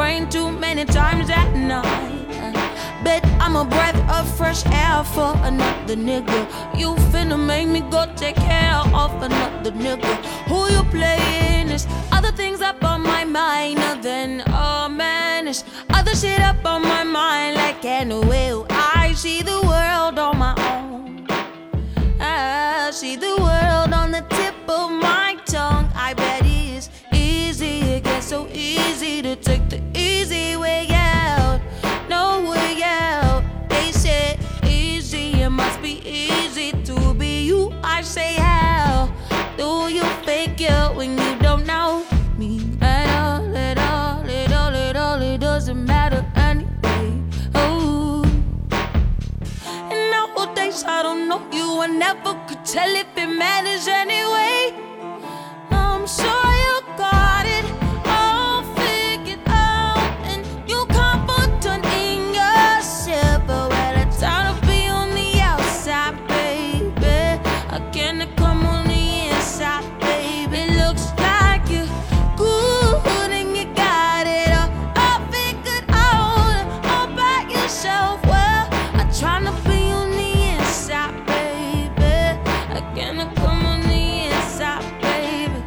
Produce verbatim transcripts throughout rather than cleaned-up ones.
brain too many times at night. Bet I'm a breath of fresh air for another nigga. You finna make me go take care of another nigga. Who you playing? There's other things up on my mind. And then, oh man, there's other shit up on my mind. Like an whale, I see the world on my own. I see the world on the tip of my tongue. I bet it is easy, it gets so easy to take the easy way out. No way out. They said easy, it must be easy to be you. I say how do you fake it when you don't know me at all, at all, at all, at all? It doesn't matter anyway. Oh, and nowadays I don't know you. I never could tell if it matters anyway. I'm sure you got it all figured out, and you confident in yourself. But well, it's time to be on the outside, baby. I can't come on the inside, baby. Looks like you good and you got it all, all figured out all by yourself. Well, I'm trying to be on the inside, baby. I can't come on the inside, baby.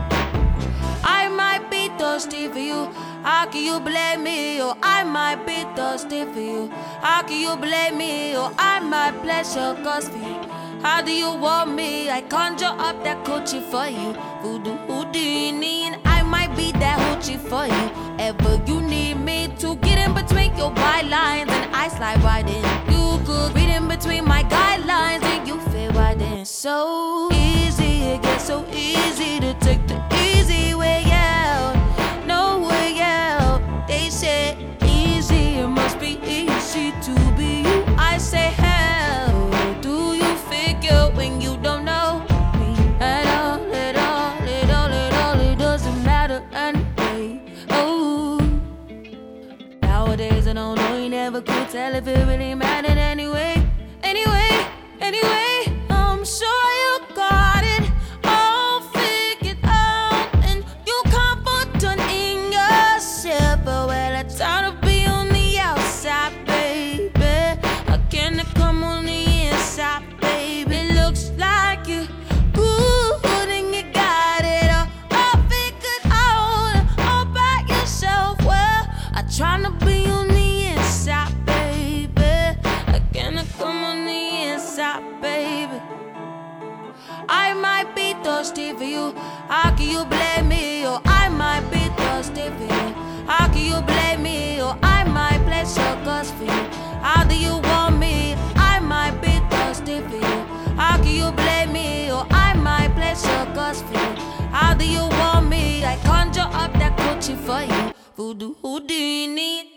I might be thirsty for you. How can you blame me? Or I might be thirsty for you. How can you blame me? Or I might bless your cause for you. How do you want me? I conjure up that coochie for you. Voodoo Houdini, and I might be that hoochie for you. Ever you need me to get in between your bylines, and I slide right in. You could read in between my guidelines, and you fit right in. So easy, it gets so easy to take the easy way out. No way out. They said easy, it must be easy to be you. I say how do you figure when you don't know me at all, at all, at all, at all? It doesn't matter anyway. Oh, nowadays I don't know, you never could tell if it really mattered anyway. Anyway, anyway, I'm sure you got it all figured out, and you confident in yourself. But well, it's time to be on the outside, baby. I can't come on the inside, baby. It looks like you good and you got it all, all figured out all by yourself. Well, I'm trying to be on the inside, baby. I can't come on the inside, baby. I might be thirsty for you. How can you blame me? Or I might be thirsty for you. How can you blame me? Or I might bless your cause for you. How do you want me? I might be thirsty for you. How can you blame me? Or I might bless your cause for you. How do you want me? I conjure up that coochie for you. Voodoo Houdini.